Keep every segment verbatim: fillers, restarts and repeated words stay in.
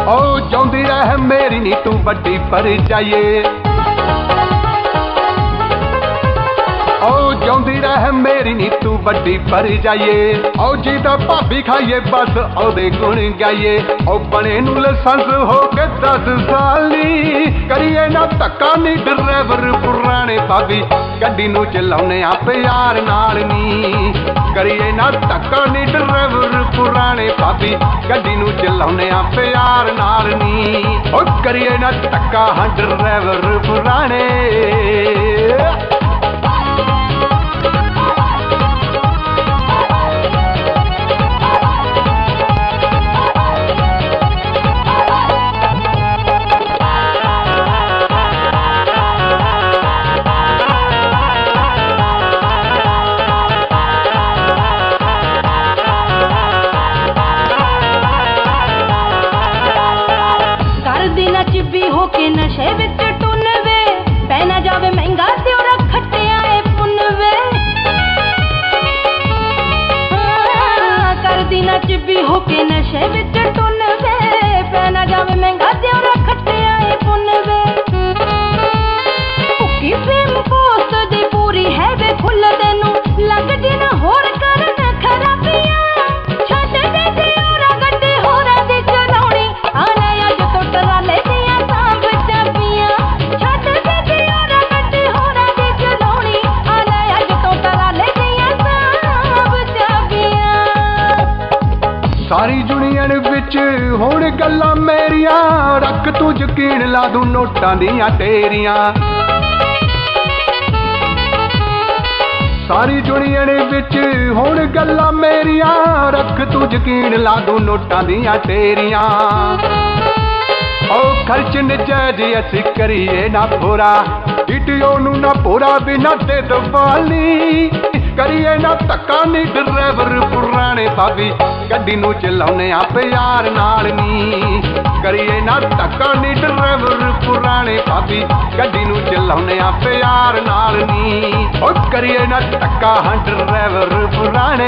ओ जाउंदी रह मेरी नी तू बड़ी पर जाइए, ओ जाउंदी रह मेरी नी तू बड़ी पर जाइए। ओ जी दा भाभी खाइए बस ओदे गुण गाइए। ओ बने नू लाइसेंस हो के दस साल नी, करिए ना धक्का नी ड्राइवर पुराने भाभी गड्डी नू चलाउने आ प्यार नाल नी। करिए ना धक्का नी ड्राइवर पुराने भाभी गड्डी नू चलाउने आ प्यार नाल नी। ओ करिए ना धक्का हाँ ड्राइवर पुराने। चिब्बी हो के नशे विच टुन वे, पहना जावे महंगा ते और खट्टिया ए पुन वे। कर दी ना चिब्बी हो के नशे विच टुन वे, पहना जावे महंगा ते और खट्टिया ए पुन वे। भुक्की फेम पोस्ट दी पूरी है वे फुल तेनू लगदी ना होर करना खराबियां। छड्ड दे ते और गड्डी होरा दी चलाउणी, आले अज तो टराले सारी दुनिया विच हुण गल्लां मेरियां, रख तू यकीन ला दूं नोटां दियां तेरियां। सारी दुनिया विच हुण गल्लां मेरियां, रख तू यकीन ला दूं नोटां दियां तेरियां। ओ खर्च नजायज असी करिए ना पूरा, वीडियो नू ना पूरा बिना दे दवाली। करिए ना धक्का नी ड्राइवर पुराने भाभी गड्डी नू चलाउने आ प्यार नाल नी। करिए ना धक्का नी ड्राइवर पुराने भाभी गड्डी नू चलाउने आ प्यार नाल नी। ओ करिए ना धक्का हाँ ड्राइवर पुराने।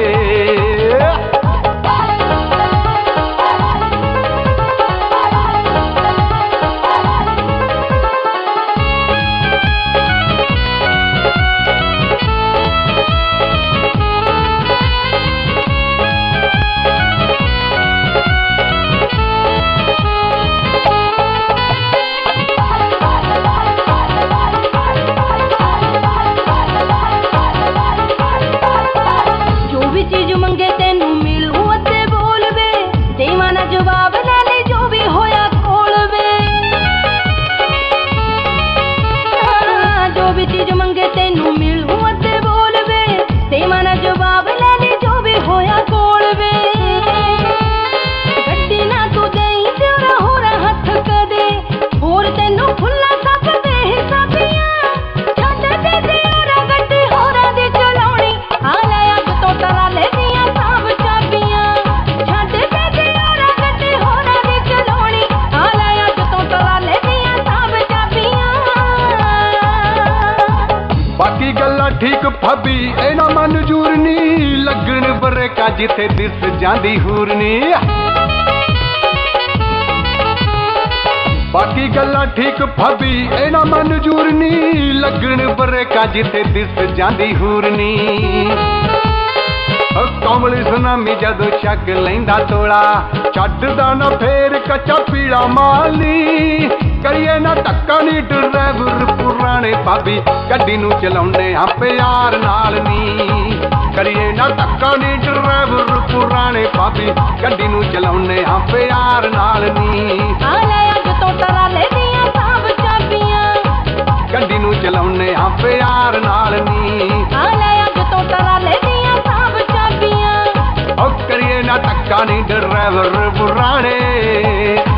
चीज मंगे तेनू मिलू अते बोल वे, देवा ना जवाब ले ले जो भी होया कोल वे। जो भी चीज मंगे तेनू मिलू अते बोल वे, देवा ना जवाब ले ले जो भी होया कोल वे। गड्डी ना तू देई तेरा होरा हथ कदे, होर तेनू खुला सब दे हिसाबियां। छड्ड दे ते होरा गड्डी होरा दी चलाउणी, आले अज तो तरा ले दियां सब चाबियां। छड्ड दे ते होरा गड्डी होरा दी चलाउणी, आले अज तो तरा ले दियां सब चाबियां। बाकी गल्लां ठीक भाभी इना मंजूर नी, लगन बरेका जिथे दिस जांदी हूरनी। बाकी गल्लां ठीक भाभी इना मंजूर नी, लगन बरेका जिथे दिस जांदी हूरनी। कमली सुनामी जदों छक लैंदा तोड़ा, छड्डदा ना फेर कच्चा पीड़ा माली। करिए ना धक्का नी ड्राइवर पुराने भाभी गड्डी नू चलाउने आ प्यार नाल नी। करिए ना धक्का नी ड्राइवर पुराने भाभी गड्डी नू चलाउने आ प्यार नाल नी। आले अज तो टराले दियां सब चाबियां, गड्डी नू चलाउने आ प्यार नाल नी। आले अज तो टराले दियां सब चाबियां। ओ करिए ना धक्का नी ड्राइवर पुराने।